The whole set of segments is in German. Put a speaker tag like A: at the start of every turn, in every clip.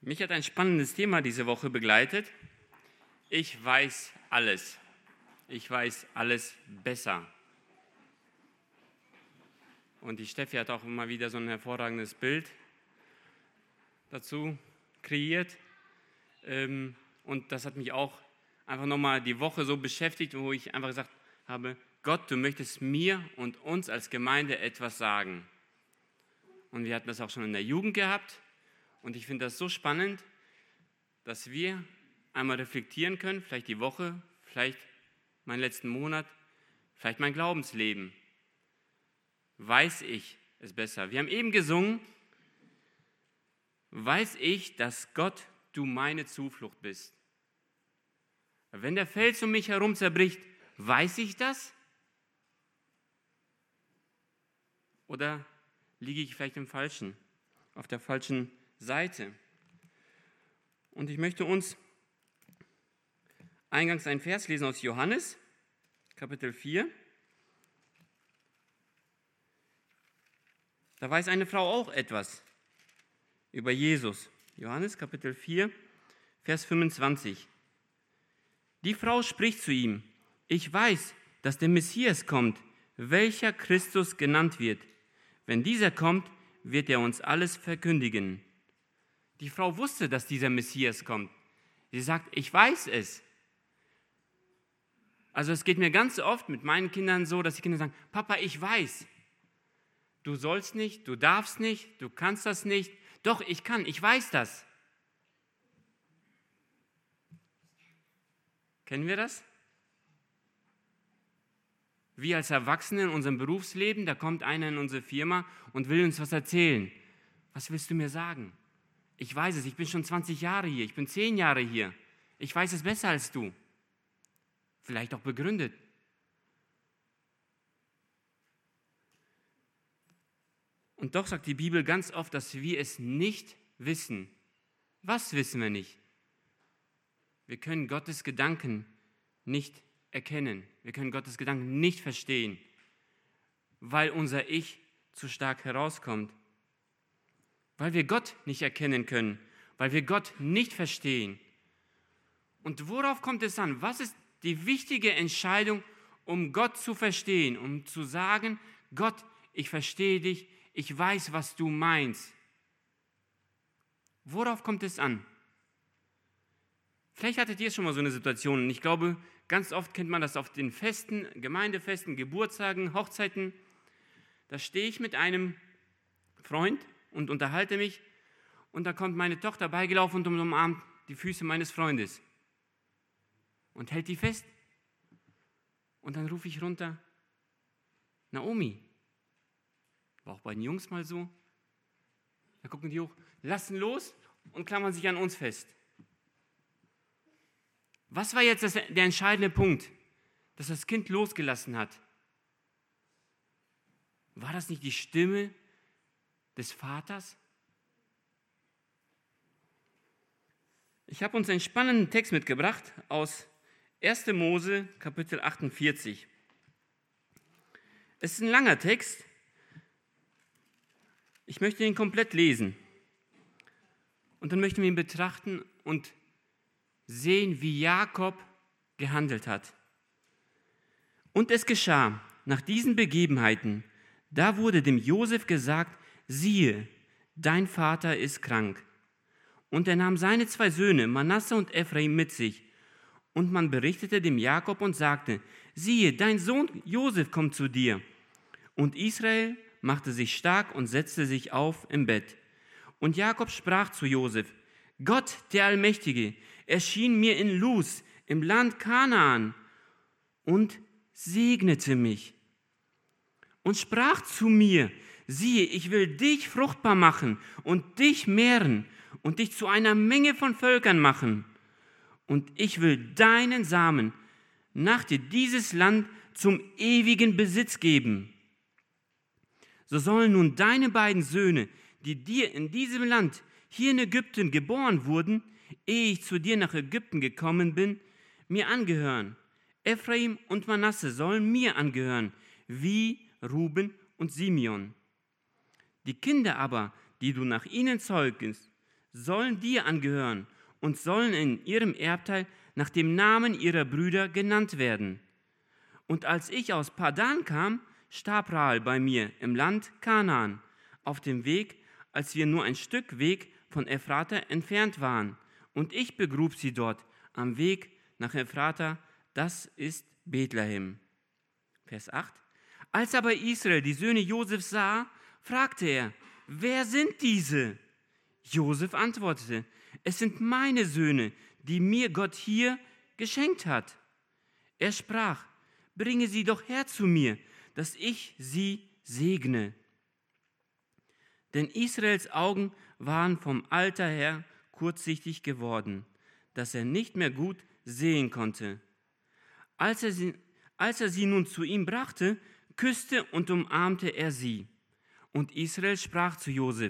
A: Mich hat ein spannendes Thema diese Woche begleitet. Ich weiß alles. Ich weiß alles besser. Und die Steffi hat auch immer wieder so ein hervorragendes Bild dazu kreiert. Und das hat mich auch einfach nochmal die Woche so beschäftigt, wo ich einfach gesagt habe, Gott, du möchtest mir und uns als Gemeinde etwas sagen. Und wir hatten das auch schon in der Jugend gehabt. Und ich finde das so spannend, dass wir einmal reflektieren können, vielleicht die Woche, vielleicht meinen letzten Monat, vielleicht mein Glaubensleben. Weiß ich es besser? Wir haben eben gesungen, weiß ich, dass Gott, du meine Zuflucht bist. Wenn der Fels um mich herum zerbricht, weiß ich das? Oder liege ich vielleicht auf der falschen Seite? Und ich möchte uns eingangs einen Vers lesen aus Johannes, Kapitel 4. Da weiß eine Frau auch etwas über Jesus. Johannes, Kapitel 4, Vers 25. Die Frau spricht zu ihm, ich weiß, dass der Messias kommt, welcher Christus genannt wird. Wenn dieser kommt, wird er uns alles verkündigen. Die Frau wusste, dass dieser Messias kommt. Sie sagt, ich weiß es. Also es geht mir ganz oft mit meinen Kindern so, dass die Kinder sagen, Papa, ich weiß. Du sollst nicht, du darfst nicht, du kannst das nicht. Doch, ich kann, ich weiß das. Kennen wir das? Wir als Erwachsene in unserem Berufsleben, da kommt einer in unsere Firma und will uns was erzählen. Was willst du mir sagen? Ich weiß es, ich bin schon 20 Jahre hier, ich bin 10 Jahre hier. Ich weiß es besser als du. Vielleicht auch begründet. Und doch sagt die Bibel ganz oft, dass wir es nicht wissen. Was wissen wir nicht? Wir können Gottes Gedanken nicht erkennen. Wir können Gottes Gedanken nicht verstehen, weil unser Ich zu stark herauskommt. Weil wir Gott nicht erkennen können, weil wir Gott nicht verstehen. Und worauf kommt es an? Was ist die wichtige Entscheidung, um Gott zu verstehen, um zu sagen, Gott, ich verstehe dich, ich weiß, was du meinst. Worauf kommt es an? Vielleicht hattet ihr schon mal so eine Situation und ich glaube, ganz oft kennt man das auf den Festen, Gemeindefesten, Geburtstagen, Hochzeiten. Da stehe ich mit einem Freund und unterhalte mich und da kommt meine Tochter beigelaufen und umarmt die Füße meines Freundes und hält die fest. Und dann rufe ich runter, Naomi. War auch bei den Jungs mal so. Da gucken die hoch, lassen los und klammern sich an uns fest. Was war jetzt der entscheidende Punkt, dass das Kind losgelassen hat? War das nicht die Stimme des Vaters? Ich habe uns einen spannenden Text mitgebracht aus 1. Mose, Kapitel 48. Es ist ein langer Text. Ich möchte ihn komplett lesen. Und dann möchten wir ihn betrachten und sehen, wie Jakob gehandelt hat. Und es geschah nach diesen Begebenheiten, da wurde dem Josef gesagt, siehe, dein Vater ist krank. Und er nahm seine 2 Söhne, Manasse und Ephraim, mit sich. Und man berichtete dem Jakob und sagte, siehe, dein Sohn Josef kommt zu dir. Und Israel machte sich stark und setzte sich auf im Bett. Und Jakob sprach zu Josef, Gott, der Allmächtige, erschien mir in Luz, im Land Kanaan, und segnete mich. Und sprach zu mir, siehe, ich will dich fruchtbar machen und dich mehren und dich zu einer Menge von Völkern machen. Und ich will deinen Samen nach dir dieses Land zum ewigen Besitz geben. So sollen nun deine beiden Söhne, die dir in diesem Land, hier in Ägypten geboren wurden, ehe ich zu dir nach Ägypten gekommen bin, mir angehören. Ephraim und Manasse sollen mir angehören, wie Ruben und Simeon. Die Kinder aber, die du nach ihnen zeugst, sollen dir angehören und sollen in ihrem Erbteil nach dem Namen ihrer Brüder genannt werden. Und als ich aus Padan kam, starb Rahel bei mir im Land Kanaan, auf dem Weg, als wir nur ein Stück Weg von Ephrata entfernt waren. Und ich begrub sie dort, am Weg nach Ephrata, das ist Bethlehem. Vers 8. Als aber Israel die Söhne Josefs sah, fragte er, wer sind diese? Josef antwortete, es sind meine Söhne, die mir Gott hier geschenkt hat. Er sprach, bringe sie doch her zu mir, dass ich sie segne. Denn Israels Augen waren vom Alter her kurzsichtig geworden, dass er nicht mehr gut sehen konnte. Als er sie nun zu ihm brachte, küsste und umarmte er sie. Und Israel sprach zu Josef,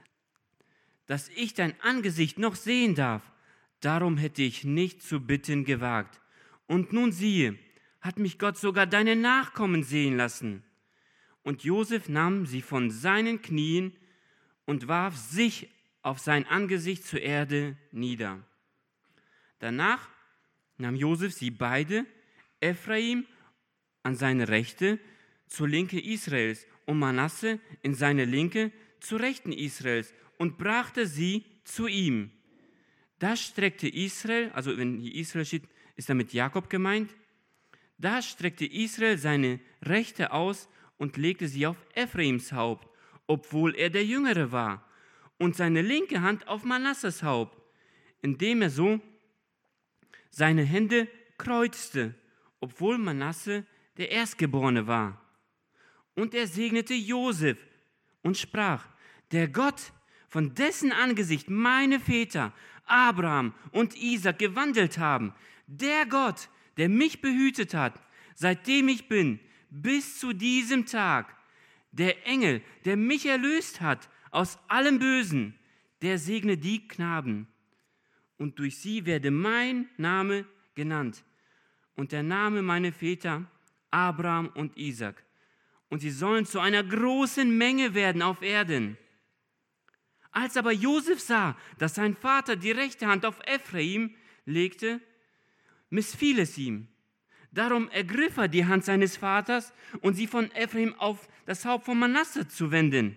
A: dass ich dein Angesicht noch sehen darf, darum hätte ich nicht zu bitten gewagt. Und nun siehe, hat mich Gott sogar deine Nachkommen sehen lassen. Und Josef nahm sie von seinen Knien und warf sich auf sein Angesicht zur Erde nieder. Danach nahm Josef sie beide, Ephraim an seine Rechte, zur Linke Israels und Manasse in seine Linke, zur Rechten Israels und brachte sie zu ihm. Da streckte Israel, also wenn hier Israel steht, ist damit Jakob gemeint, da streckte Israel seine Rechte aus und legte sie auf Ephraims Haupt, obwohl er der Jüngere war, und seine linke Hand auf Manasses Haupt, indem er so seine Hände kreuzte, obwohl Manasse der Erstgeborene war. Und er segnete Josef und sprach, der Gott, von dessen Angesicht meine Väter Abraham und Isaac gewandelt haben, der Gott, der mich behütet hat, seitdem ich bin, bis zu diesem Tag, der Engel, der mich erlöst hat aus allem Bösen, der segne die Knaben. Und durch sie werde mein Name genannt und der Name meiner Väter Abraham und Isaac. Und sie sollen zu einer großen Menge werden auf Erden. Als aber Josef sah, dass sein Vater die rechte Hand auf Ephraim legte, missfiel es ihm. Darum ergriff er die Hand seines Vaters, und sie von Ephraim auf das Haupt von Manasse zu wenden.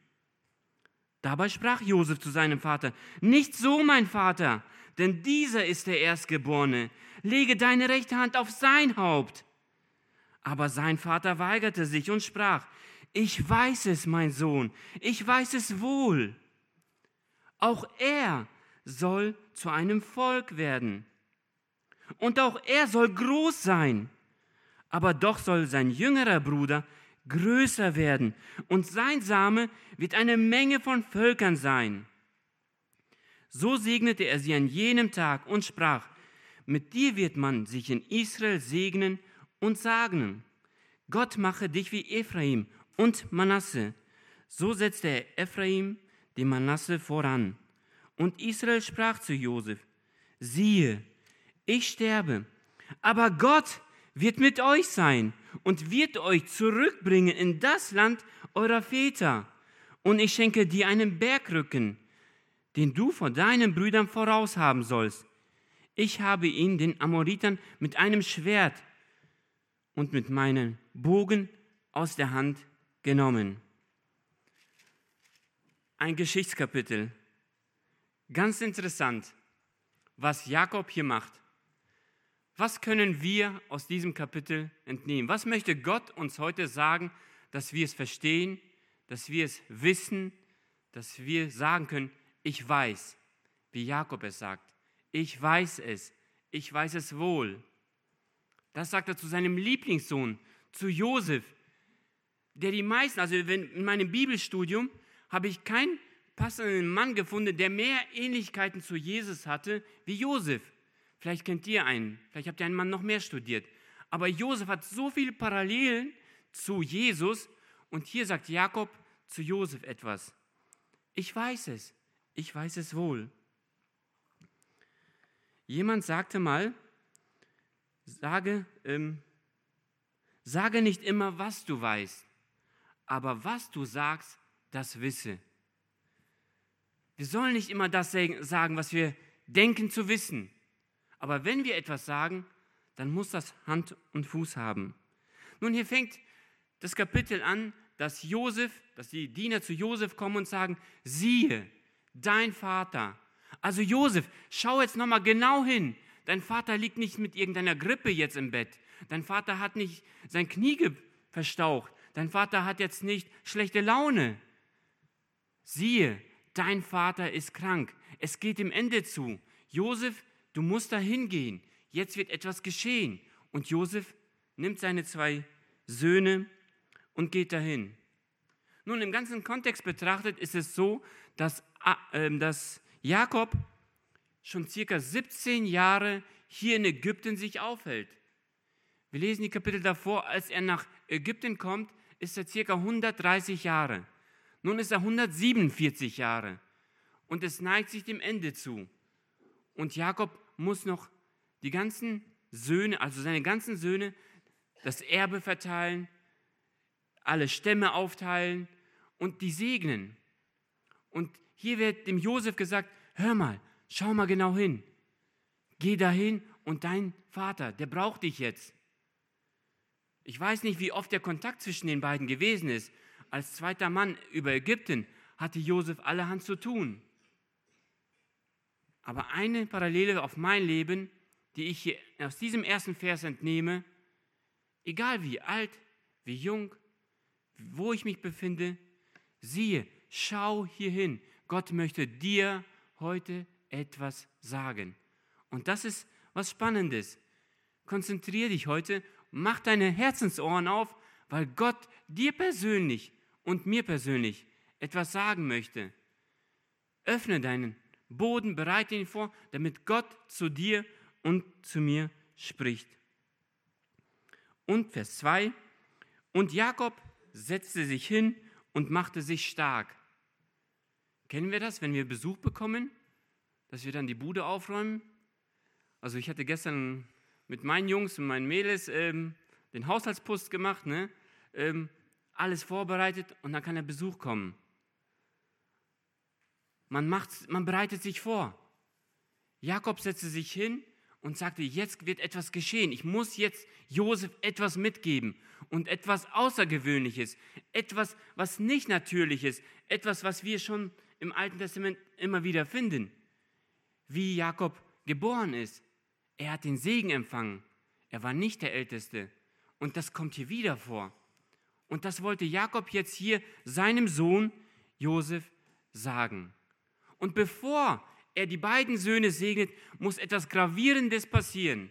A: Dabei sprach Josef zu seinem Vater, nicht so, mein Vater, denn dieser ist der Erstgeborene. Lege deine rechte Hand auf sein Haupt. Aber sein Vater weigerte sich und sprach, ich weiß es, mein Sohn, ich weiß es wohl. Auch er soll zu einem Volk werden. Und auch er soll groß sein. Aber doch soll sein jüngerer Bruder größer werden. Und sein Same wird eine Menge von Völkern sein. So segnete er sie an jenem Tag und sprach, mit dir wird man sich in Israel segnen und sagen, Gott mache dich wie Ephraim und Manasse. So setzte er Ephraim dem Manasse voran. Und Israel sprach zu Josef, siehe, ich sterbe, aber Gott wird mit euch sein und wird euch zurückbringen in das Land eurer Väter. Und ich schenke dir einen Bergrücken, den du vor deinen Brüdern voraus haben sollst. Ich habe ihn den Amoritern mit einem Schwert und mit meinem Bogen aus der Hand genommen. Ein Geschichtskapitel. Ganz interessant, was Jakob hier macht. Was können wir aus diesem Kapitel entnehmen? Was möchte Gott uns heute sagen, dass wir es verstehen, dass wir es wissen, dass wir sagen können, ich weiß, wie Jakob es sagt. Ich weiß es wohl. Das sagt er zu seinem Lieblingssohn, zu Josef, der die meisten, also in meinem Bibelstudium habe ich keinen passenden Mann gefunden, der mehr Ähnlichkeiten zu Jesus hatte wie Josef. Vielleicht kennt ihr einen, vielleicht habt ihr einen Mann noch mehr studiert. Aber Josef hat so viele Parallelen zu Jesus und hier sagt Jakob zu Josef etwas. Ich weiß es wohl. Jemand sagte mal, sage nicht immer, was du weißt, aber was du sagst, das wisse. Wir sollen nicht immer das sagen, was wir denken zu wissen. Aber wenn wir etwas sagen, dann muss das Hand und Fuß haben. Nun, hier fängt das Kapitel an, dass die Diener zu Josef kommen und sagen, siehe, dein Vater. Also Josef, schau jetzt nochmal genau hin. Dein Vater liegt nicht mit irgendeiner Grippe jetzt im Bett. Dein Vater hat nicht sein Knie verstaucht. Dein Vater hat jetzt nicht schlechte Laune. Siehe, dein Vater ist krank. Es geht dem Ende zu. Josef, du musst da hingehen. Jetzt wird etwas geschehen. Und Josef nimmt seine 2 Söhne und geht dahin. Nun, im ganzen Kontext betrachtet ist es so, dass Jakob schon circa 17 Jahre hier in Ägypten sich aufhält. Wir lesen die Kapitel davor, als er nach Ägypten kommt, ist er circa 130 Jahre. Nun ist er 147 Jahre und es neigt sich dem Ende zu. Und Jakob muss noch die ganzen Söhne, also seine ganzen Söhne, das Erbe verteilen, alle Stämme aufteilen und die segnen. Und hier wird dem Josef gesagt, hör mal, schau mal genau hin. Geh dahin und dein Vater, der braucht dich jetzt. Ich weiß nicht, wie oft der Kontakt zwischen den beiden gewesen ist. Als zweiter Mann über Ägypten hatte Josef allerhand zu tun. Aber eine Parallele auf mein Leben, die ich hier aus diesem ersten Vers entnehme, egal wie alt, wie jung, wo ich mich befinde, siehe, schau hier hin. Gott möchte dir heute etwas sagen. Und das ist was Spannendes. Konzentriere dich heute, mach deine Herzensohren auf, weil Gott dir persönlich und mir persönlich etwas sagen möchte. Öffne deinen Boden, bereite ihn vor, damit Gott zu dir und zu mir spricht. Und Vers 2, und Jakob setzte sich hin und machte sich stark. Kennen wir das, wenn wir Besuch bekommen, dass wir dann die Bude aufräumen? Also ich hatte gestern mit meinen Jungs und meinen Mädels den Haushaltsputz gemacht, ne? Alles vorbereitet und dann kann der Besuch kommen. Man bereitet sich vor. Jakob setzte sich hin und sagte, jetzt wird etwas geschehen. Ich muss jetzt Josef etwas mitgeben und etwas Außergewöhnliches, etwas, was nicht natürlich ist, etwas, was wir schon im Alten Testament immer wieder finden. Wie Jakob geboren ist. Er hat den Segen empfangen. Er war nicht der Älteste. Und das kommt hier wieder vor. Und das wollte Jakob jetzt hier seinem Sohn Josef sagen. Und bevor er die beiden Söhne segnet, muss etwas Gravierendes passieren.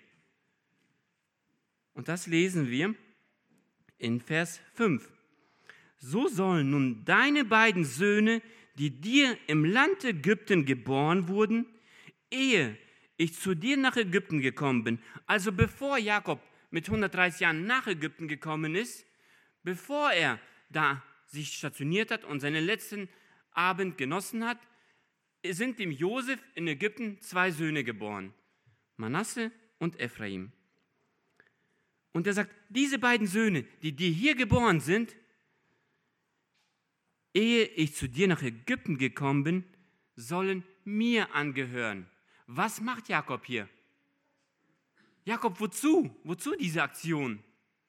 A: Und das lesen wir in Vers 5. So sollen nun deine beiden Söhne, die dir im Land Ägypten geboren wurden, ehe ich zu dir nach Ägypten gekommen bin, also bevor Jakob mit 130 Jahren nach Ägypten gekommen ist, bevor er da sich stationiert hat und seinen letzten Abend genossen hat, sind dem Josef in Ägypten 2 Söhne geboren, Manasse und Ephraim. Und er sagt, diese beiden Söhne, die dir hier geboren sind, ehe ich zu dir nach Ägypten gekommen bin, sollen mir angehören. Was macht Jakob hier? Jakob, wozu? Wozu diese Aktion?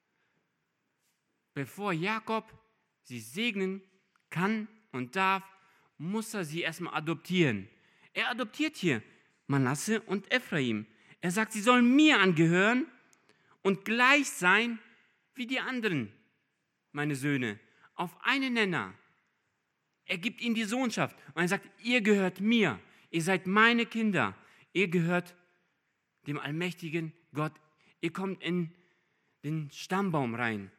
A: Bevor Jakob sie segnen kann und darf, muss er sie erstmal adoptieren. Er adoptiert hier Manasse und Ephraim. Er sagt, sie sollen mir angehören und gleich sein wie die anderen, meine Söhne, auf einen Nenner. Er gibt ihnen die Sohnschaft und er sagt, ihr gehört mir, ihr seid meine Kinder, ihr gehört dem allmächtigen Gott, ihr kommt in den Stammbaum rein.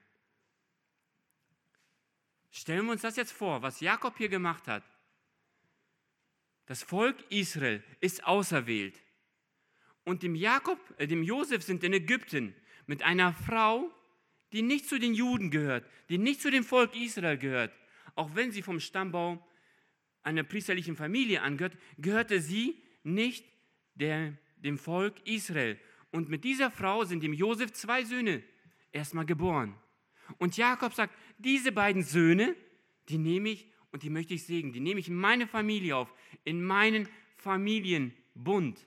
A: Stellen wir uns das jetzt vor, was Jakob hier gemacht hat. Das Volk Israel ist auserwählt. Und dem Josef sind in Ägypten mit einer Frau, die nicht zu den Juden gehört, die nicht zu dem Volk Israel gehört. Auch wenn sie vom Stammbaum einer priesterlichen Familie angehört, gehörte sie nicht dem Volk Israel. Und mit dieser Frau sind dem Josef 2 Söhne erstmal geboren. Und Jakob sagt, diese beiden Söhne, die nehme ich und die möchte ich segnen. Die nehme ich in meine Familie auf, in meinen Familienbund.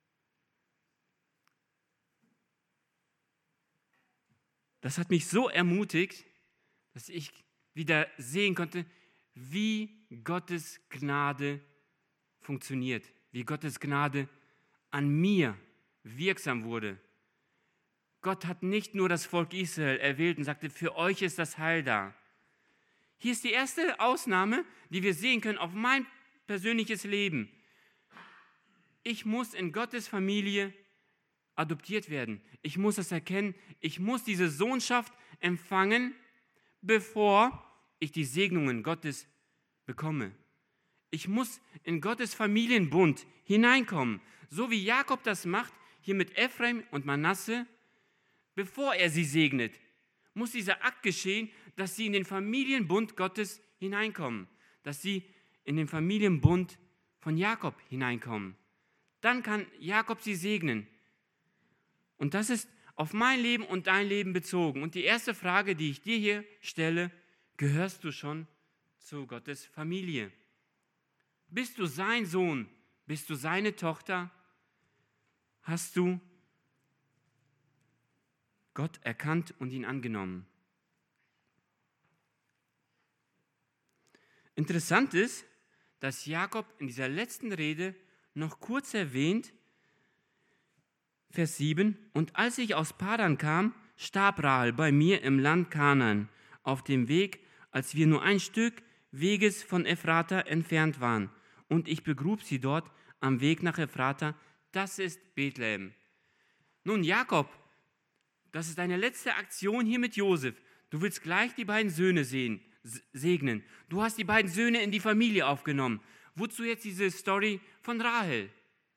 A: Das hat mich so ermutigt, dass ich wieder sehen konnte, wie Gottes Gnade funktioniert, wie Gottes Gnade an mir wirksam wurde. Gott hat nicht nur das Volk Israel erwählt und sagte, für euch ist das Heil da. Hier ist die erste Ausnahme, die wir sehen können auf mein persönliches Leben. Ich muss in Gottes Familie adoptiert werden. Ich muss das erkennen. Ich muss diese Sohnschaft empfangen, bevor ich die Segnungen Gottes bekomme. Ich muss in Gottes Familienbund hineinkommen, so wie Jakob das macht, hier mit Ephraim und Manasse, bevor er sie segnet. Muss dieser Akt geschehen, dass sie in den Familienbund Gottes hineinkommen, dass sie in den Familienbund von Jakob hineinkommen. Dann kann Jakob sie segnen. Und das ist auf mein Leben und dein Leben bezogen. Und die erste Frage, die ich dir hier stelle, gehörst du schon zu Gottes Familie? Bist du sein Sohn? Bist du seine Tochter? Hast du Gott erkannt und ihn angenommen? Interessant ist, dass Jakob in dieser letzten Rede noch kurz erwähnt, Vers 7, und als ich aus Padan kam, starb Rahel bei mir im Land Kanaan, auf dem Weg, als wir nur ein Stück Weges von Ephrata entfernt waren. Und ich begrub sie dort am Weg nach Ephrata, das ist Bethlehem. Nun, Jakob, das ist deine letzte Aktion hier mit Josef. Du willst gleich die beiden Söhne segnen. Du hast die beiden Söhne in die Familie aufgenommen. Wozu jetzt diese Story von Rahel?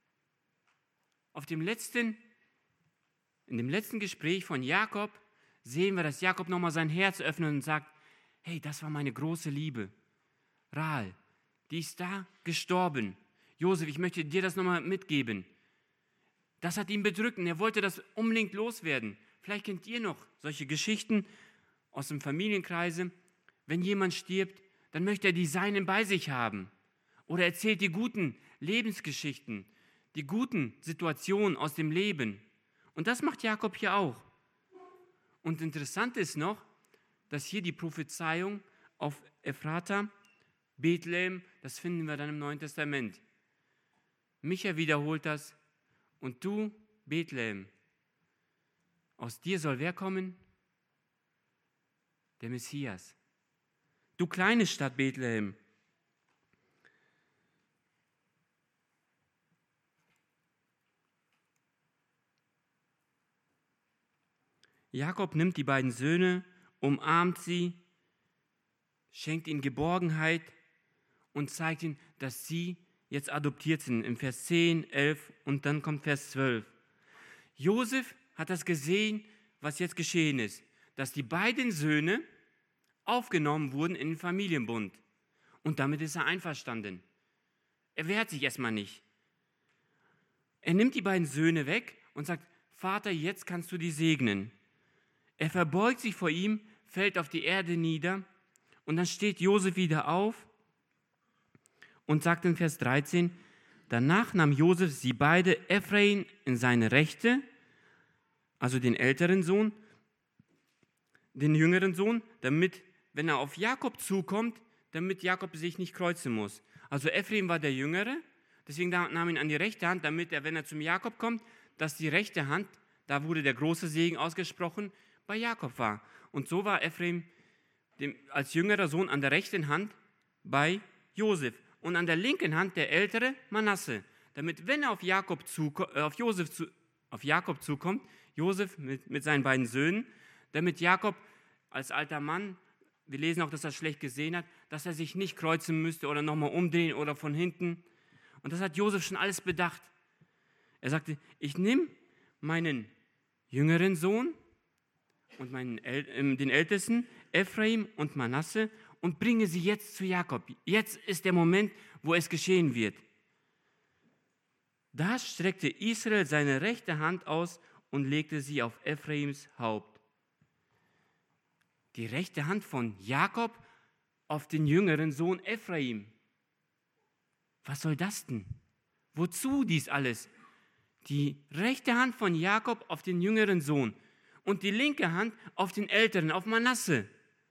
A: In dem letzten Gespräch von Jakob sehen wir, dass Jakob nochmal sein Herz öffnet und sagt, hey, das war meine große Liebe. Rahel, die ist da gestorben. Josef, ich möchte dir das nochmal mitgeben. Das hat ihn bedrückt und er wollte das unbedingt loswerden. Vielleicht kennt ihr noch solche Geschichten aus dem Familienkreise. Wenn jemand stirbt, dann möchte er die Seinen bei sich haben. Oder erzählt die guten Lebensgeschichten, die guten Situationen aus dem Leben. Und das macht Jakob hier auch. Und interessant ist noch, dass hier die Prophezeiung auf Ephrata, Bethlehem, das finden wir dann im Neuen Testament. Micha wiederholt das. Und du, Bethlehem, aus dir soll wer kommen? Der Messias. Du kleine Stadt Bethlehem. Jakob nimmt die beiden Söhne, umarmt sie, schenkt ihnen Geborgenheit und zeigt ihnen, dass sie jetzt adoptiert sind. Im Vers 10, 11 und dann kommt Vers 12. Josef hat das gesehen, was jetzt geschehen ist, dass die beiden Söhne aufgenommen wurden in den Familienbund. Und damit ist er einverstanden. Er wehrt sich erstmal nicht. Er nimmt die beiden Söhne weg und sagt, Vater, jetzt kannst du die segnen. Er verbeugt sich vor ihm, fällt auf die Erde nieder und dann steht Josef wieder auf und sagt in Vers 13, danach nahm Josef sie beide, Ephraim in seine Rechte, also den älteren Sohn, den jüngeren Sohn, damit, wenn er auf Jakob zukommt, damit Jakob sich nicht kreuzen muss. Also Ephraim war der Jüngere, deswegen nahm ihn an die rechte Hand, damit er, wenn er zum Jakob kommt, dass die rechte Hand, da wurde der große Segen ausgesprochen, bei Jakob war. Und so war Ephraim als jüngerer Sohn an der rechten Hand bei Josef und an der linken Hand der ältere Manasse, damit, wenn er auf Jakob zukommt, Josef mit seinen beiden Söhnen, damit Jakob als alter Mann, wir lesen auch, dass er schlecht gesehen hat, dass er sich nicht kreuzen müsste oder nochmal umdrehen oder von hinten. Und das hat Josef schon alles bedacht. Er sagte, ich nehme meinen jüngeren Sohn und den Ältesten, Ephraim und Manasse, und bringe sie jetzt zu Jakob. Jetzt ist der Moment, wo es geschehen wird. Da streckte Israel seine rechte Hand aus und legte sie auf Ephraims Haupt. Die rechte Hand von Jakob auf den jüngeren Sohn Ephraim. Was soll das denn? Wozu dies alles? Die rechte Hand von Jakob auf den jüngeren Sohn und die linke Hand auf den älteren, auf Manasse.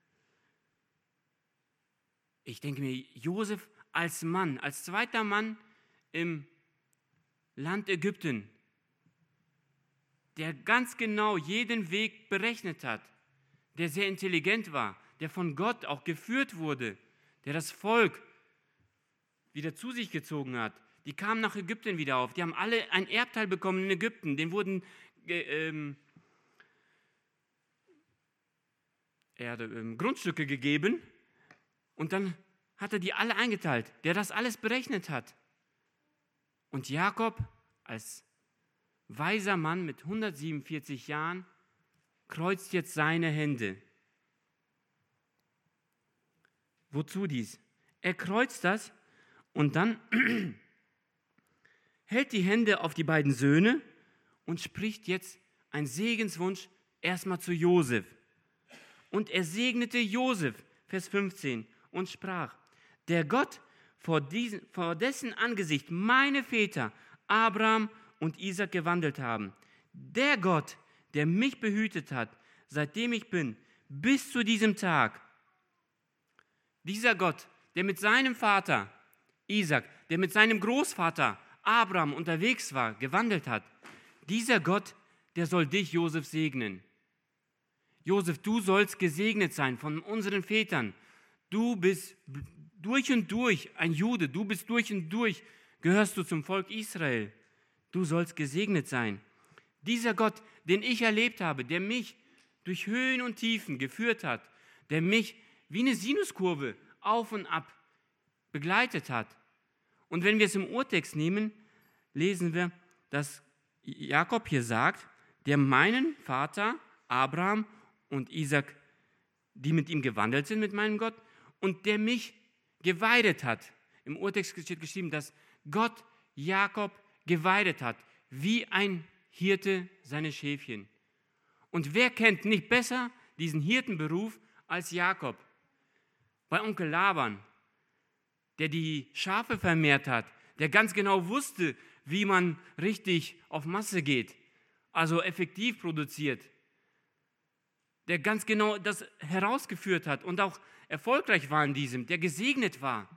A: Ich denke mir, Josef als Mann, als zweiter Mann im Land Ägypten, der ganz genau jeden Weg berechnet hat, der sehr intelligent war, der von Gott auch geführt wurde, der das Volk wieder zu sich gezogen hat. Die kamen nach Ägypten wieder auf. Die haben alle ein Erbteil bekommen in Ägypten. Denen wurden Grundstücke gegeben. Und dann hat er die alle eingeteilt, der das alles berechnet hat. Und Jakob als weiser Mann mit 147 Jahren kreuzt jetzt seine Hände. Wozu dies? Er kreuzt das und dann hält die Hände auf die beiden Söhne und spricht jetzt einen Segenswunsch erstmal zu Josef. Und er segnete Josef, Vers 15, und sprach: Der Gott, vor dessen Angesicht meine Väter Abraham und Isaac gewandelt haben, der Gott, der mich behütet hat, seitdem ich bin, bis zu diesem Tag, dieser Gott, der mit seinem Vater Isaac, der mit seinem Großvater Abraham unterwegs war, gewandelt hat, dieser Gott, der soll dich, Josef, segnen. Josef, du sollst gesegnet sein von unseren Vätern. Du bist durch und durch ein Jude, du bist durch und durch, gehörst du zum Volk Israel. Du sollst gesegnet sein. Dieser Gott, den ich erlebt habe, der mich durch Höhen und Tiefen geführt hat, der mich wie eine Sinuskurve auf und ab begleitet hat. Und wenn wir es im Urtext nehmen, lesen wir, dass Jakob hier sagt, der meinen Vater Abraham und Isaac, die mit ihm gewandelt sind, mit meinem Gott, und der mich geweidet hat. Im Urtext steht geschrieben, dass Gott Jakob geweidet hat, wie ein Hirte seine Schäfchen. Und wer kennt nicht besser diesen Hirtenberuf als Jakob? Bei Onkel Laban, der die Schafe vermehrt hat, der ganz genau wusste, wie man richtig auf Masse geht, also effektiv produziert, der ganz genau das herausgeführt hat und auch erfolgreich war in diesem, der gesegnet war.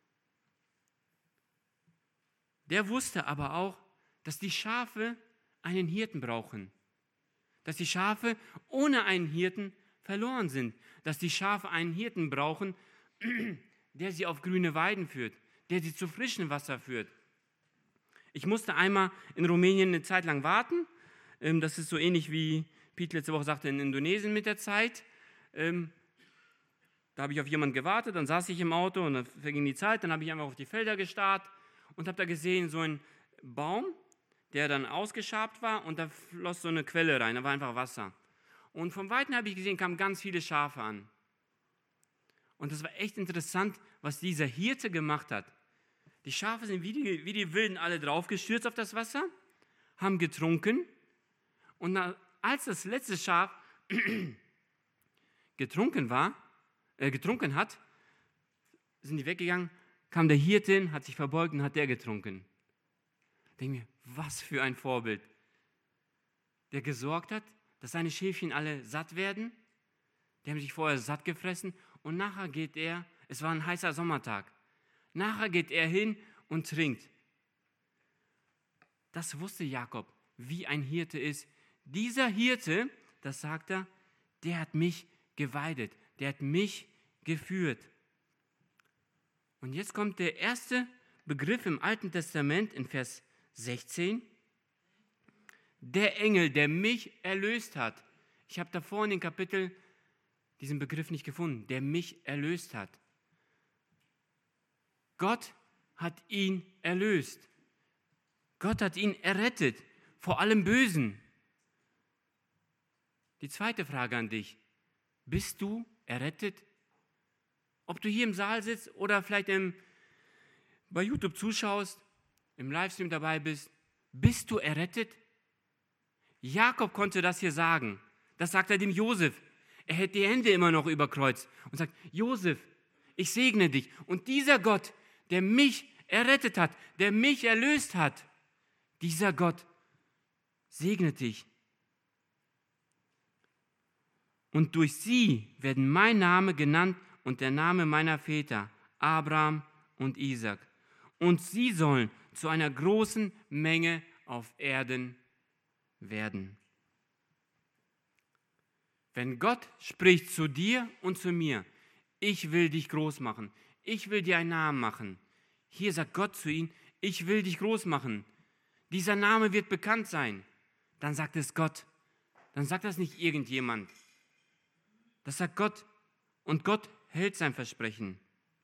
A: Der wusste aber auch, dass die Schafe einen Hirten brauchen, dass die Schafe ohne einen Hirten verloren sind, dass die Schafe einen Hirten brauchen, der sie auf grüne Weiden führt, der sie zu frischem Wasser führt. Ich musste einmal in Rumänien eine Zeit lang warten. Das ist so ähnlich wie Piet letzte Woche sagte, in Indonesien mit der Zeit. Da habe ich auf jemanden gewartet, dann saß ich im Auto und dann verging die Zeit. Dann habe ich einfach auf die Felder gestarrt und habe da gesehen, so einen Baum, der dann ausgeschabt war und da floss so eine Quelle rein, da war einfach Wasser. Und von Weitem habe ich gesehen, kamen ganz viele Schafe an. Und das war echt interessant, was dieser Hirte gemacht hat. Die Schafe sind wie die Wilden alle draufgestürzt auf das Wasser, haben getrunken. Und als das letzte Schaf getrunken hat, sind die weggegangen, kam der Hirte hin, hat sich verbeugt und hat der getrunken. Ich denke mir, was für ein Vorbild. Der gesorgt hat, dass seine Schäfchen alle satt werden. Die haben sich vorher satt gefressen und nachher geht er, es war ein heißer Sommertag, nachher geht er hin und trinkt. Das wusste Jakob, wie ein Hirte ist. Dieser Hirte, das sagt er, der hat mich geweidet, der hat mich geführt. Und jetzt kommt der erste Begriff im Alten Testament in Vers 16. Der Engel, der mich erlöst hat. Ich habe davor in den Kapitel diesen Begriff nicht gefunden, der mich erlöst hat. Gott hat ihn erlöst. Gott hat ihn errettet vor allem Bösen. Die zweite Frage an dich. Bist du errettet? Ob du hier im Saal sitzt oder vielleicht bei YouTube zuschaust, im Livestream dabei bist, bist du errettet? Jakob konnte das hier sagen. Das sagt er dem Josef. Er hält die Hände immer noch überkreuzt und sagt, Josef, ich segne dich. Und dieser Gott, der mich errettet hat, der mich erlöst hat, dieser Gott segnet dich. Und durch sie werden mein Name genannt und der Name meiner Väter, Abraham und Isaac. Und sie sollen zu einer großen Menge auf Erden werden. Wenn Gott spricht zu dir und zu mir, ich will dich groß machen, ich will dir einen Namen machen. Hier sagt Gott zu ihnen, ich will dich groß machen. Dieser Name wird bekannt sein. Dann sagt es Gott. Dann sagt das nicht irgendjemand. Das sagt Gott. Und Gott hält sein Versprechen.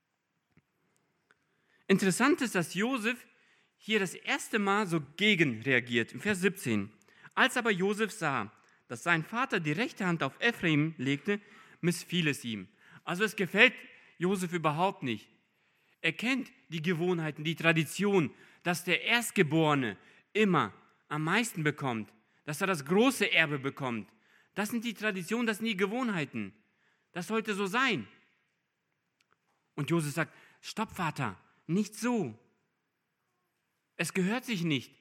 A: Interessant ist, dass Josef hier das erste Mal so gegen reagiert. Im Vers 17. Als aber Josef sah, dass sein Vater die rechte Hand auf Ephraim legte, missfiel es ihm. Also es gefällt Josef überhaupt nicht. Er kennt die Gewohnheiten, die Tradition, dass der Erstgeborene immer am meisten bekommt, dass er das große Erbe bekommt. Das sind die Traditionen, das sind die Gewohnheiten. Das sollte so sein. Und Josef sagt, stopp Vater, nicht so. Es gehört sich nicht.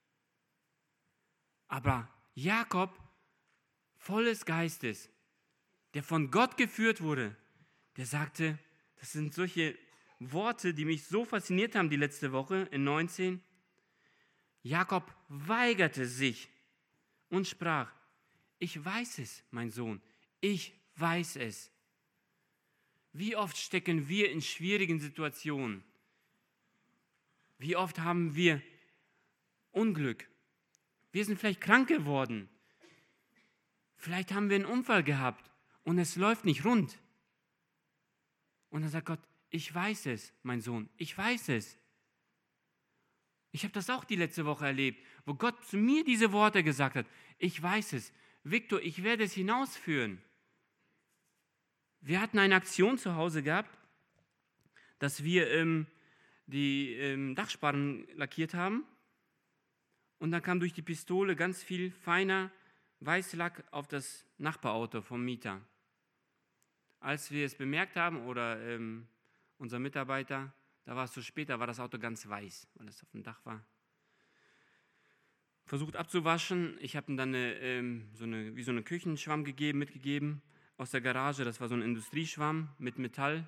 A: Aber Jakob, volles Geistes, der von Gott geführt wurde, der sagte, das sind solche Worte, die mich so fasziniert haben die letzte Woche in 19. Jakob weigerte sich und sprach, ich weiß es, mein Sohn, ich weiß es. Wie oft stecken wir in schwierigen Situationen? Wie oft haben wir Unglück? Wir sind vielleicht krank geworden. Vielleicht haben wir einen Unfall gehabt und es läuft nicht rund. Und dann sagt Gott, ich weiß es, mein Sohn, ich weiß es. Ich habe das auch die letzte Woche erlebt, wo Gott zu mir diese Worte gesagt hat. Ich weiß es. Viktor, ich werde es hinausführen. Wir hatten eine Aktion zu Hause gehabt, dass wir die Dachsparren lackiert haben. Und dann kam durch die Pistole ganz viel feiner Weißlack auf das Nachbarauto vom Mieter. Als wir es bemerkt haben, oder unser Mitarbeiter, da war es zu spät, da war das Auto ganz weiß, weil es auf dem Dach war. Versucht abzuwaschen. Ich habe ihm dann so eine Küchenschwamm mitgegeben aus der Garage. Das war so ein Industrieschwamm mit Metall.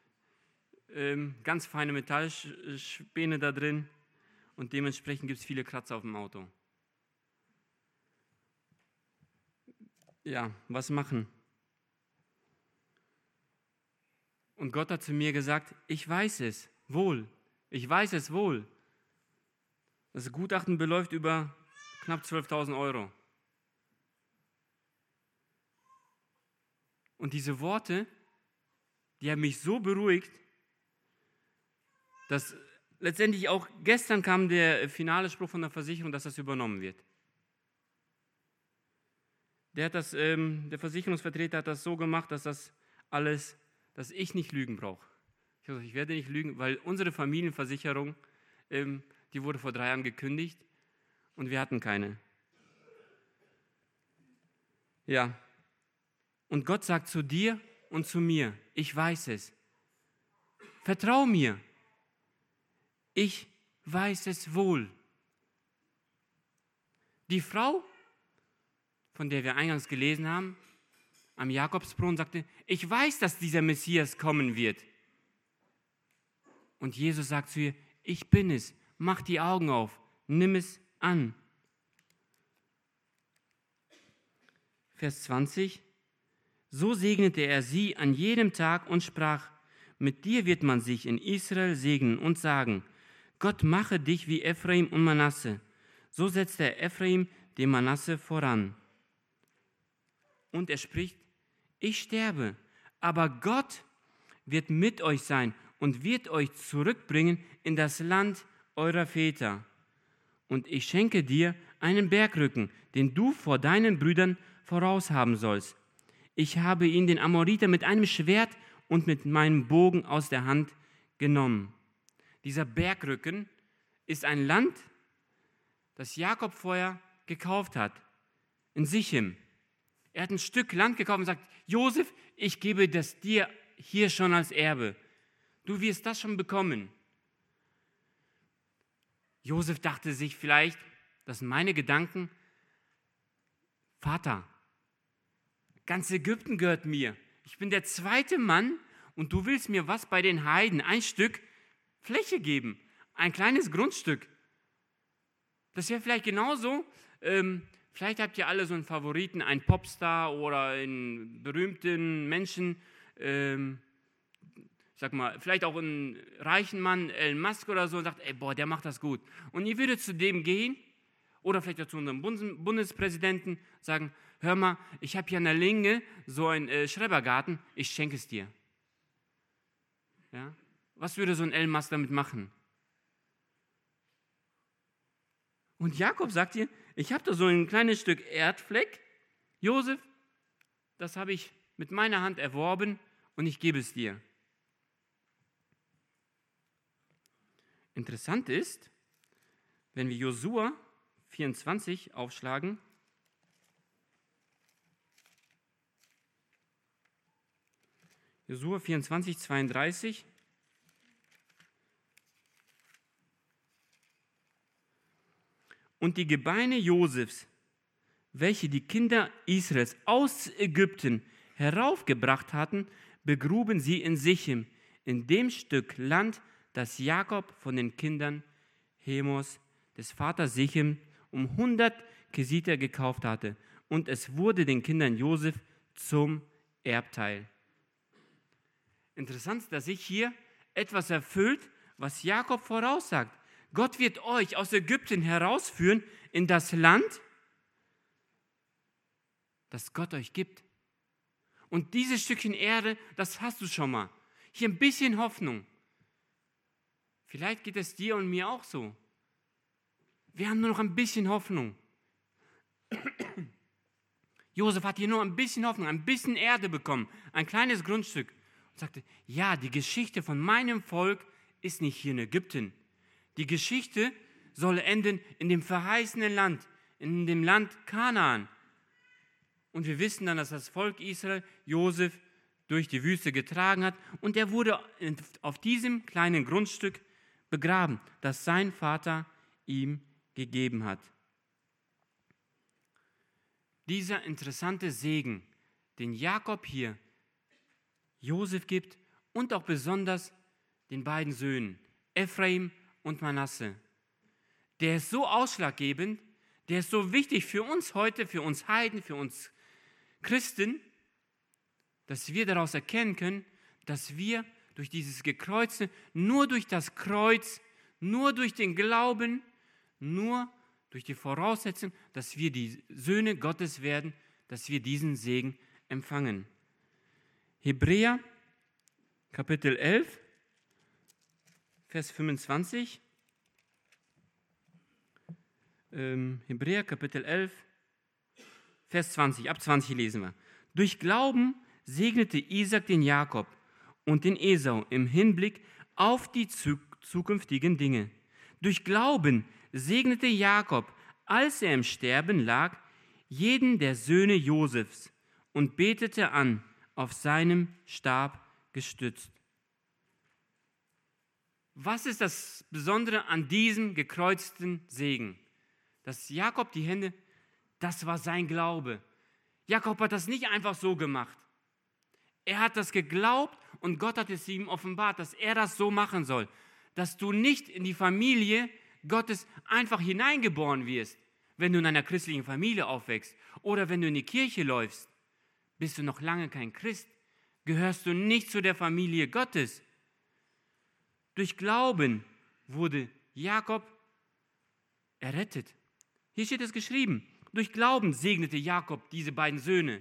A: Ganz feine Metallspäne da drin. Und dementsprechend gibt es viele Kratzer auf dem Auto. Ja, was machen? Und Gott hat zu mir gesagt, ich weiß es wohl. Ich weiß es wohl. Das Gutachten beläuft über knapp 12.000 Euro. Und diese Worte, die haben mich so beruhigt, dass letztendlich auch gestern kam der finale Spruch von der Versicherung, dass das übernommen wird. Der Versicherungsvertreter hat das so gemacht, dass ich nicht lügen brauche. Ich werde nicht lügen, weil unsere Familienversicherung, die wurde vor 3 Jahren gekündigt und wir hatten keine. Ja, und Gott sagt zu dir und zu mir, ich weiß es. Vertrau mir. Ich weiß es wohl. Die Frau, von der wir eingangs gelesen haben, am Jakobsbrunnen sagte, ich weiß, dass dieser Messias kommen wird. Und Jesus sagt zu ihr, ich bin es, mach die Augen auf, nimm es an. Vers 20, so segnete er sie an jedem Tag und sprach, mit dir wird man sich in Israel segnen und sagen, Gott mache dich wie Ephraim und Manasse. So setzte er Ephraim dem Manasse voran. Und er spricht, ich sterbe, aber Gott wird mit euch sein und wird euch zurückbringen in das Land eurer Väter. Und ich schenke dir einen Bergrücken, den du vor deinen Brüdern voraus haben sollst. Ich habe ihn, den Amoriter, mit einem Schwert und mit meinem Bogen aus der Hand genommen. Dieser Bergrücken ist ein Land, das Jakob vorher gekauft hat, in Sichem. Er hat ein Stück Land gekauft und sagt, Josef, ich gebe das dir hier schon als Erbe. Du wirst das schon bekommen. Josef dachte sich vielleicht, das sind meine Gedanken, Vater, ganz Ägypten gehört mir. Ich bin der zweite Mann und du willst mir was bei den Heiden, ein Stück Fläche geben, ein kleines Grundstück. Das wäre vielleicht genauso, vielleicht habt ihr alle so einen Favoriten, einen Popstar oder einen berühmten Menschen, sag mal, vielleicht auch einen reichen Mann, Elon Musk oder so, und sagt, ey, boah, der macht das gut. Und ihr würdet zu dem gehen, oder vielleicht auch zu unserem Bundespräsidenten, sagen, hör mal, ich habe hier an der Linge so einen Schrebergarten, ich schenke es dir. Ja? Was würde so ein Elon Musk damit machen? Und Jakob sagt hier, ich habe da so ein kleines Stück Erdfleck, Josef, das habe ich mit meiner Hand erworben und ich gebe es dir. Interessant ist, wenn wir Josua 24 aufschlagen, Josua 24, 32. Und die Gebeine Josefs, welche die Kinder Israels aus Ägypten heraufgebracht hatten, begruben sie in Sichem, in dem Stück Land, das Jakob von den Kindern Hemos, des Vaters Sichem, um 100 Kesiter gekauft hatte. Und es wurde den Kindern Josef zum Erbteil. Interessant, dass sich hier etwas erfüllt, was Jakob voraussagt. Gott wird euch aus Ägypten herausführen in das Land, das Gott euch gibt. Und dieses Stückchen Erde, das hast du schon mal. Hier ein bisschen Hoffnung. Vielleicht geht es dir und mir auch so. Wir haben nur noch ein bisschen Hoffnung. Josef hat hier nur ein bisschen Hoffnung, ein bisschen Erde bekommen, ein kleines Grundstück. Und sagte, ja, die Geschichte von meinem Volk ist nicht hier in Ägypten. Die Geschichte soll enden in dem verheißenen Land, in dem Land Kanaan. Und wir wissen dann, dass das Volk Israel Josef durch die Wüste getragen hat und er wurde auf diesem kleinen Grundstück begraben, das sein Vater ihm gegeben hat. Dieser interessante Segen, den Jakob hier Josef gibt und auch besonders den beiden Söhnen, Ephraim und Manasse, der ist so ausschlaggebend, der ist so wichtig für uns heute, für uns Heiden, für uns Christen, dass wir daraus erkennen können, dass wir durch dieses Gekreuzte, nur durch das Kreuz, nur durch den Glauben, nur durch die Voraussetzung, dass wir die Söhne Gottes werden, dass wir diesen Segen empfangen. Hebräer, Kapitel 11, Vers 25. Hebräer, Kapitel 11, Vers 20. Ab 20 lesen wir. Durch Glauben segnete Isaac den Jakob und den Esau im Hinblick auf die zukünftigen Dinge. Durch Glauben segnete Jakob, als er im Sterben lag, jeden der Söhne Josefs und betete an, auf seinem Stab gestützt. Was ist das Besondere an diesem gekreuzten Segen? Dass Jakob die Hände, das war sein Glaube. Jakob hat das nicht einfach so gemacht. Er hat das geglaubt und Gott hat es ihm offenbart, dass er das so machen soll. Dass du nicht in die Familie Gottes einfach hineingeboren wirst, wenn du in einer christlichen Familie aufwächst oder wenn du in die Kirche läufst. Bist du noch lange kein Christ, gehörst du nicht zu der Familie Gottes. Durch Glauben wurde Jakob errettet. Hier steht es geschrieben, durch Glauben segnete Jakob diese beiden Söhne.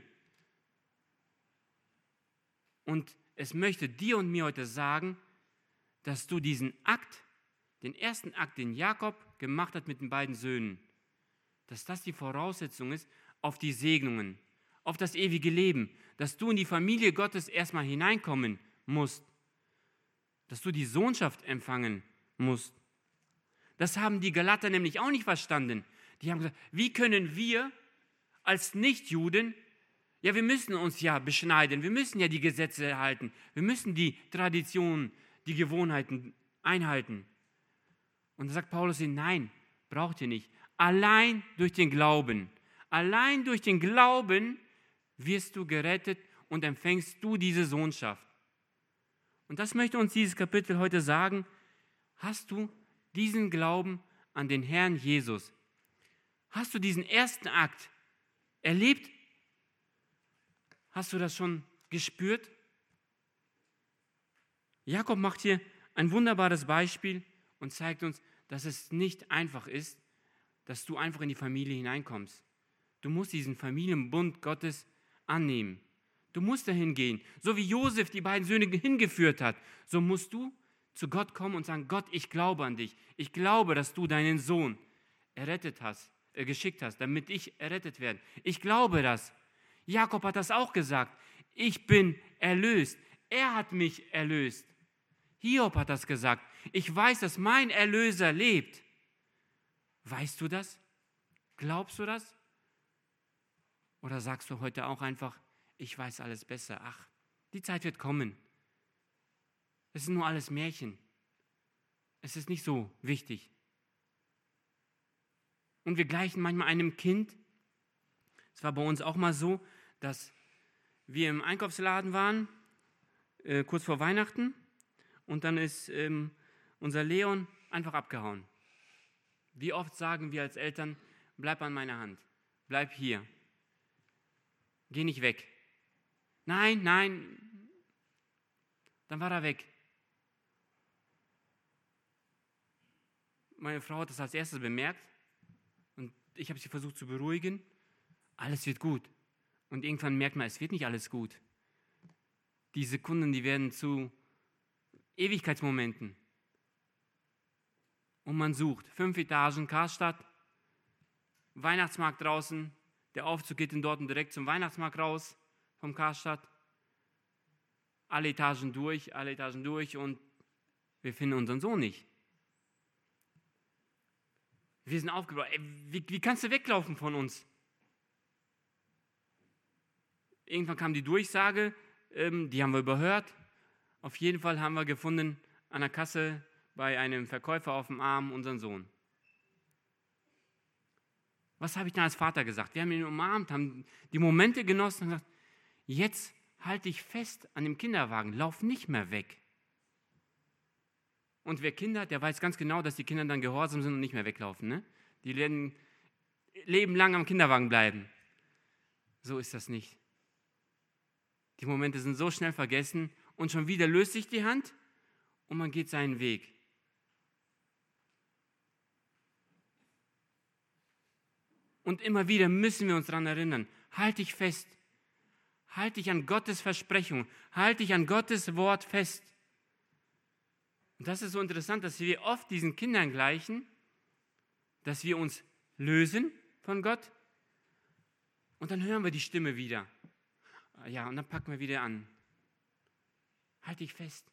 A: Und es möchte dir und mir heute sagen, dass du diesen Akt, den ersten Akt, den Jakob gemacht hat mit den beiden Söhnen, dass das die Voraussetzung ist auf die Segnungen, auf das ewige Leben, dass du in die Familie Gottes erstmal hineinkommen musst, dass du die Sohnschaft empfangen musst. Das haben die Galater nämlich auch nicht verstanden. Die haben gesagt, wie können wir als Nichtjuden, ja, wir müssen uns ja beschneiden, wir müssen ja die Gesetze halten, wir müssen die Traditionen, die Gewohnheiten einhalten. Und da sagt Paulus ihnen, nein, braucht ihr nicht. Allein durch den Glauben wirst du gerettet und empfängst du diese Sohnschaft. Und das möchte uns dieses Kapitel heute sagen. Hast du diesen Glauben an den Herrn Jesus? Hast du diesen ersten Akt erlebt? Hast du das schon gespürt? Jakob macht hier ein wunderbares Beispiel und zeigt uns, dass es nicht einfach ist, dass du einfach in die Familie hineinkommst. Du musst diesen Familienbund Gottes annehmen. Du musst dahin gehen. So wie Josef die beiden Söhne hingeführt hat, so musst du zu Gott kommen und sagen, Gott, ich glaube an dich. Ich glaube, dass du deinen Sohn geschickt hast, damit ich errettet werde. Ich glaube das. Jakob hat das auch gesagt. Ich bin erlöst. Er hat mich erlöst. Hiob hat das gesagt. Ich weiß, dass mein Erlöser lebt. Weißt du das? Glaubst du das? Oder sagst du heute auch einfach, ich weiß alles besser. Ach, die Zeit wird kommen. Es ist nur alles Märchen. Es ist nicht so wichtig. Und wir gleichen manchmal einem Kind. Es war bei uns auch mal so, dass wir im Einkaufsladen waren, kurz vor Weihnachten. Und dann ist unser Leon einfach abgehauen. Wie oft sagen wir als Eltern, bleib an meiner Hand, bleib hier, geh nicht weg. Nein, dann war er weg. Meine Frau hat das als erstes bemerkt und ich habe sie versucht zu beruhigen. Alles wird gut. Und irgendwann merkt man, es wird nicht alles gut. Die Sekunden, die werden zu Ewigkeitsmomenten. Und man sucht 5 Etagen, Karstadt, Weihnachtsmarkt draußen, der Aufzug geht in Dortmund direkt zum Weihnachtsmarkt raus, vom Karstadt. Alle Etagen durch und wir finden unseren Sohn nicht. Wir sind aufgebracht. Wie kannst du weglaufen von uns? Irgendwann kam die Durchsage, die haben wir überhört. Auf jeden Fall haben wir gefunden an der Kasse bei einem Verkäufer auf dem Arm unseren Sohn. Was habe ich dann als Vater gesagt? Wir haben ihn umarmt, haben die Momente genossen und gesagt, jetzt halte dich fest an dem Kinderwagen, lauf nicht mehr weg. Und wer Kinder hat, der weiß ganz genau, dass die Kinder dann gehorsam sind und nicht mehr weglaufen. Ne? Die werden Leben lang am Kinderwagen bleiben. So ist das nicht. Die Momente sind so schnell vergessen und schon wieder löst sich die Hand und man geht seinen Weg. Und immer wieder müssen wir uns daran erinnern, halt dich fest, halt dich an Gottes Versprechung, halt dich an Gottes Wort fest. Und das ist so interessant, dass wir oft diesen Kindern gleichen, dass wir uns lösen von Gott und dann hören wir die Stimme wieder. Ja, und dann packen wir wieder an. Halt dich fest.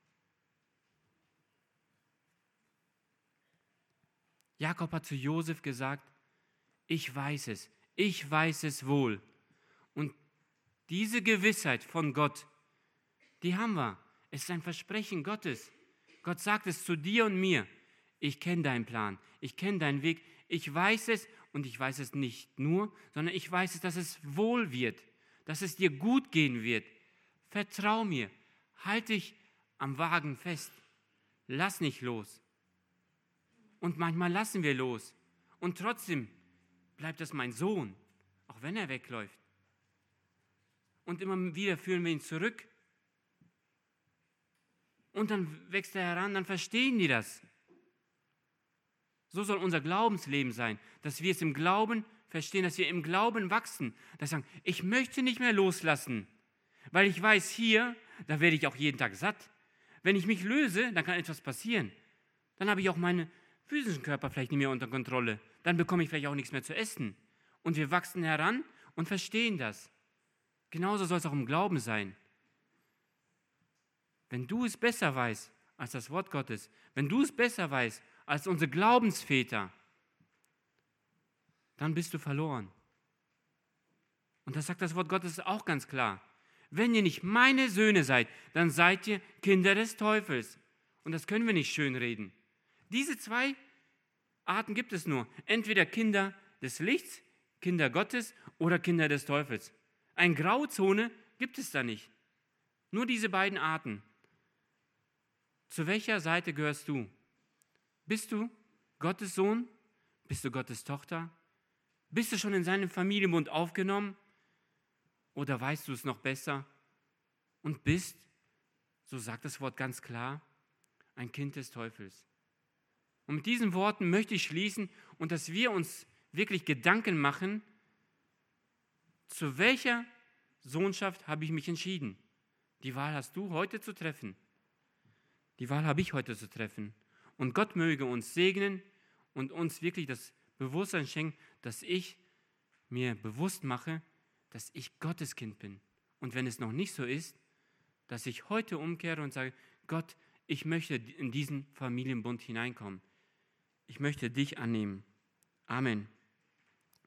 A: Jakob hat zu Josef gesagt, ich weiß es wohl. Und diese Gewissheit von Gott, die haben wir. Es ist ein Versprechen Gottes. Gott sagt es zu dir und mir. Ich kenne deinen Plan, ich kenne deinen Weg, ich weiß es und ich weiß es nicht nur, sondern ich weiß es, dass es wohl wird, dass es dir gut gehen wird. Vertrau mir, halt dich am Wagen fest, lass nicht los. Und manchmal lassen wir los und trotzdem bleibt das mein Sohn, auch wenn er wegläuft. Und immer wieder führen wir ihn zurück. Und dann wächst er heran, dann verstehen die das. So soll unser Glaubensleben sein, dass wir es im Glauben verstehen, dass wir im Glauben wachsen. Dass wir sagen, ich möchte nicht mehr loslassen, weil ich weiß, hier, da werde ich auch jeden Tag satt. Wenn ich mich löse, dann kann etwas passieren. Dann habe ich auch meinen physischen Körper vielleicht nicht mehr unter Kontrolle. Dann bekomme ich vielleicht auch nichts mehr zu essen. Und wir wachsen heran und verstehen das. Genauso soll es auch im Glauben sein. Wenn du es besser weißt als das Wort Gottes, wenn du es besser weißt als unsere Glaubensväter, dann bist du verloren. Und das sagt das Wort Gottes auch ganz klar. Wenn ihr nicht meine Söhne seid, dann seid ihr Kinder des Teufels. Und das können wir nicht schönreden. Diese zwei Arten gibt es nur. Entweder Kinder des Lichts, Kinder Gottes oder Kinder des Teufels. Eine Grauzone gibt es da nicht. Nur diese beiden Arten. Zu welcher Seite gehörst du? Bist du Gottes Sohn? Bist du Gottes Tochter? Bist du schon in seinem Familienbund aufgenommen? Oder weißt du es noch besser und bist, so sagt das Wort ganz klar, ein Kind des Teufels? Und mit diesen Worten möchte ich schließen und dass wir uns wirklich Gedanken machen, zu welcher Sohnschaft habe ich mich entschieden? Die Wahl hast du heute zu treffen. Die Wahl habe ich heute zu treffen. Und Gott möge uns segnen und uns wirklich das Bewusstsein schenken, dass ich mir bewusst mache, dass ich Gottes Kind bin. Und wenn es noch nicht so ist, dass ich heute umkehre und sage, Gott, ich möchte in diesen Familienbund hineinkommen. Ich möchte dich annehmen. Amen.